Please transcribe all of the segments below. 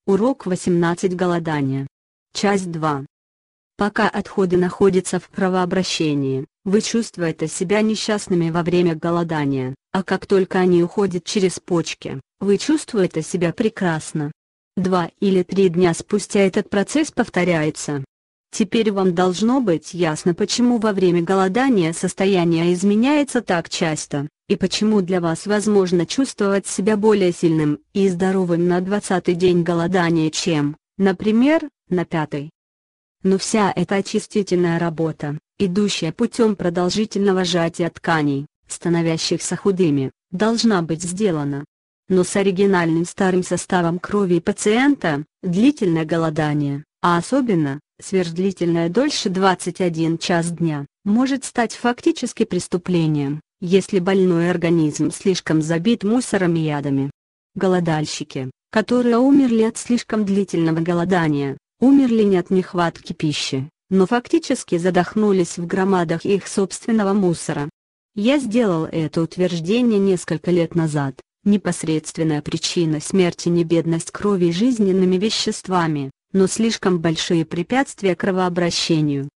Урок 18. Голодание. Часть 2. Пока отходы находятся в кровообращении, вы чувствуете себя несчастными во время голодания, а как только они уходят через почки, вы чувствуете себя прекрасно. 2 или 3 дня спустя этот процесс повторяется. Теперь вам должно быть ясно, почему во время голодания состояние изменяется так часто, и почему для вас возможно чувствовать себя более сильным и здоровым на 20-й день голодания, чем, например, на 5-й. Но вся эта очистительная работа, идущая путем продолжительного сжатия тканей, становящихся худыми, должна быть сделана. Но с оригинальным старым составом крови пациента, длительное голодание, а особенно, сверхдлительное дольше 21 час дня, может стать фактически преступлением, если больной организм слишком забит мусором и ядами. Голодальщики, которые умерли от слишком длительного голодания, умерли не от нехватки пищи, но фактически задохнулись в громадах их собственного мусора. Я сделал это утверждение несколько лет назад. Непосредственная причина смерти не бедность крови и жизненными веществами, но слишком большие препятствия кровообращению.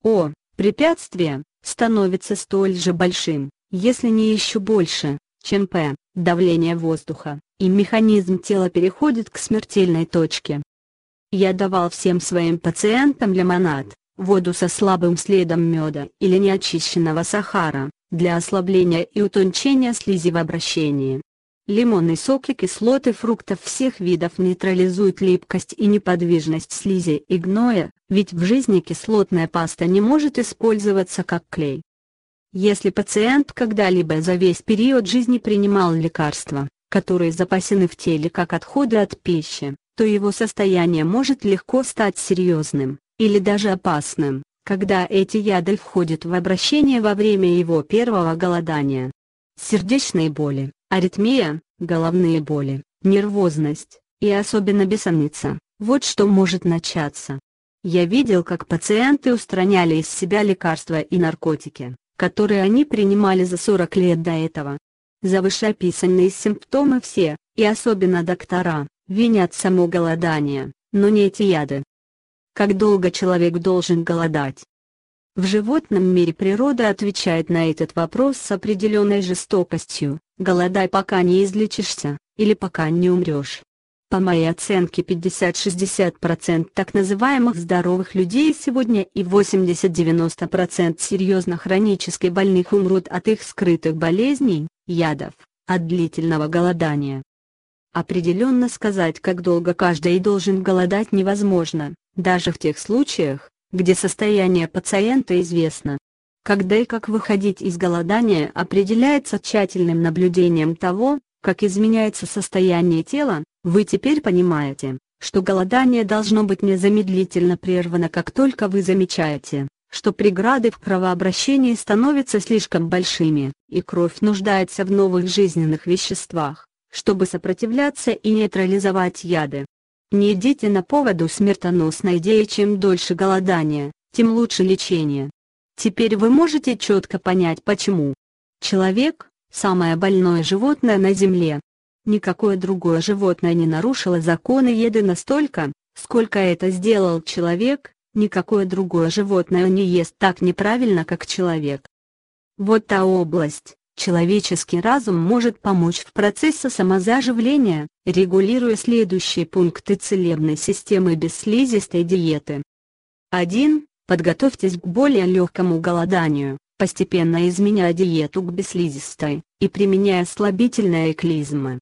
Препятствие становится столь же большим, если не еще больше, чем давление воздуха, и механизм тела переходит к смертельной точке. Я давал всем своим пациентам лимонад, воду со слабым следом меда или неочищенного сахара, для ослабления и утончения слизи в обращении. Лимонный сок и кислоты фруктов всех видов нейтрализуют липкость и неподвижность слизи и гноя, ведь в жизни кислотная паста не может использоваться как клей. Если пациент когда-либо за весь период жизни принимал лекарства, которые запасены в теле как отходы от пищи, то его состояние может легко стать серьезным, или даже опасным, когда эти яды входят в обращение во время его первого голодания. Сердечные боли, аритмия, головные боли, нервозность, и особенно бессонница – вот что может начаться. Я видел, как пациенты устраняли из себя лекарства и наркотики, которые они принимали за 40 лет до этого. За вышеописанные симптомы все, и особенно доктора, винят само голодание, но не эти яды. Как долго человек должен голодать? В животном мире природа отвечает на этот вопрос с определенной жестокостью: голодай, пока не излечишься, или пока не умрешь. По моей оценке 50-60% так называемых здоровых людей сегодня и 80-90% серьезно хронически больных умрут от их скрытых болезней, ядов, от длительного голодания. Определенно сказать, как долго каждый должен голодать, невозможно, даже в тех случаях, где состояние пациента известно. Когда и как выходить из голодания определяется тщательным наблюдением того, как изменяется состояние тела. Вы теперь понимаете, что голодание должно быть незамедлительно прервано, как только вы замечаете, что преграды в кровообращении становятся слишком большими, и кровь нуждается в новых жизненных веществах, чтобы сопротивляться и нейтрализовать яды. Не идите на поводу смертоносной идеи: чем дольше голодание, тем лучше лечение. Теперь вы можете четко понять, почему. Человек – самое больное животное на Земле. Никакое другое животное не нарушило законы еды настолько, сколько это сделал человек, никакое другое животное не ест так неправильно, как человек. Вот та область. Человеческий разум может помочь в процессе самозаживления, регулируя следующие пункты целебной системы бесслизистой диеты. 1. Подготовьтесь к более легкому голоданию, постепенно изменяя диету к бесслизистой, и применяя слабительные клизмы.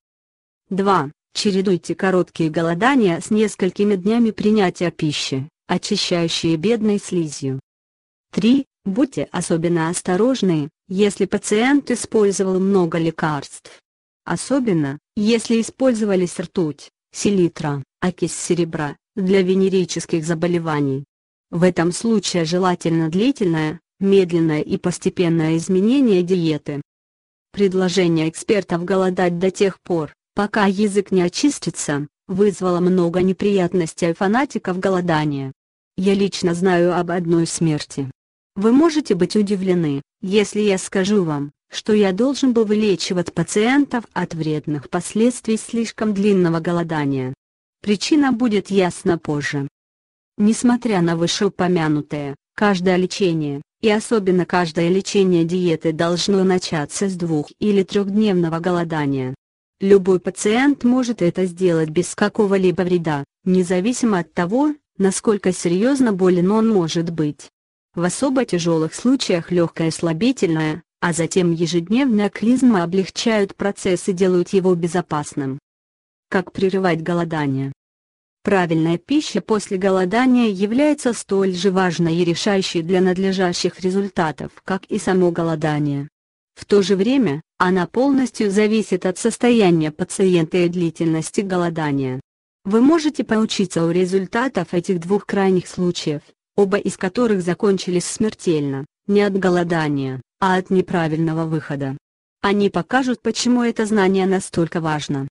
2. Чередуйте короткие голодания с несколькими днями принятия пищи, очищающие бедной слизью. 3. Будьте особенно осторожны, если пациент использовал много лекарств. Особенно, если использовались ртуть, селитра, окись серебра, для венерических заболеваний. В этом случае желательно длительное, медленное и постепенное изменение диеты. Предложение экспертов голодать до тех пор, пока язык не очистится, вызвало много неприятностей фанатиков голодания. Я лично знаю об одной смерти. Вы можете быть удивлены, если я скажу вам, что я должен был вылечивать пациентов от вредных последствий слишком длинного голодания. Причина будет ясна позже. Несмотря на вышеупомянутое, каждое лечение, и особенно каждое лечение диеты должно начаться с 2- или 3-дневного голодания. Любой пациент может это сделать без какого-либо вреда, независимо от того, насколько серьезно болен он может быть. В особо тяжелых случаях легкое слабительное, а затем ежедневная клизма облегчают процесс и делают его безопасным. Как прерывать голодание? Правильная пища после голодания является столь же важной и решающей для надлежащих результатов, как и само голодание. В то же время, она полностью зависит от состояния пациента и длительности голодания. Вы можете поучиться у результатов этих двух крайних случаев, оба из которых закончились смертельно, не от голодания, а от неправильного выхода. Они покажут, почему это знание настолько важно.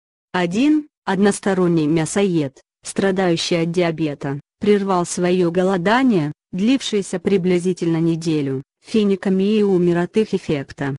1. Односторонний мясоед, страдающий от диабета, прервал свое голодание, длившееся приблизительно неделю, финиками и умер от их эффекта.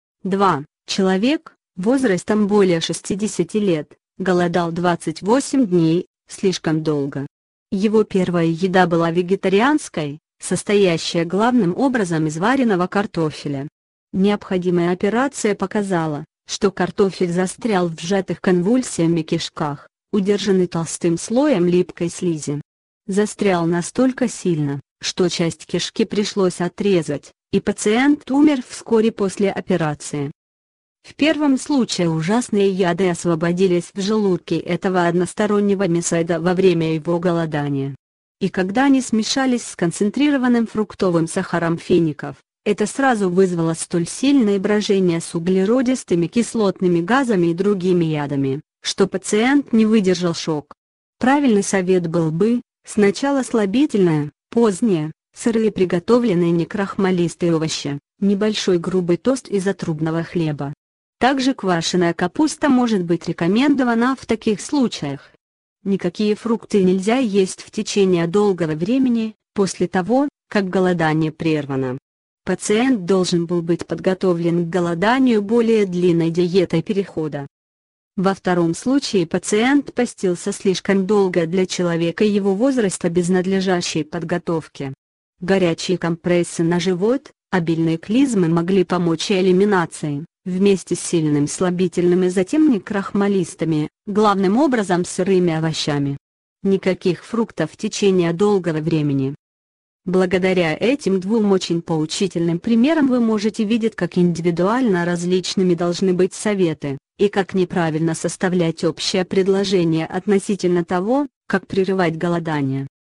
2. Человек, возрастом более 60 лет, голодал 28 дней, слишком долго. Его первая еда была вегетарианской, состоящая главным образом из вареного картофеля. Необходимая операция показала, что картофель застрял в сжатых конвульсиями кишках, удержанный толстым слоем липкой слизи. Застрял настолько сильно, что часть кишки пришлось отрезать, и пациент умер вскоре после операции. В первом случае ужасные яды освободились в желудке этого одностороннего мясоеда во время его голодания. И когда они смешались с концентрированным фруктовым сахаром фиников, это сразу вызвало столь сильное брожение с углеродистыми кислотными газами и другими ядами, что пациент не выдержал шок. Правильный совет был бы: сначала слабительное, позднее, сырые приготовленные некрахмалистые овощи, небольшой грубый тост из отрубного хлеба. Также квашеная капуста может быть рекомендована в таких случаях. Никакие фрукты нельзя есть в течение долгого времени, после того, как голодание прервано. Пациент должен был быть подготовлен к голоданию более длинной диетой перехода. Во втором случае пациент постился слишком долго для человека его возраста без надлежащей подготовки. Горячие компрессы на живот, обильные клизмы могли помочь и элиминации, вместе с сильным слабительным и затем некрахмалистыми, главным образом сырыми овощами. Никаких фруктов в течение долгого времени. Благодаря этим двум очень поучительным примерам вы можете видеть, как индивидуально различными должны быть советы, и как неправильно составлять общее предложение относительно того, как прерывать голодание.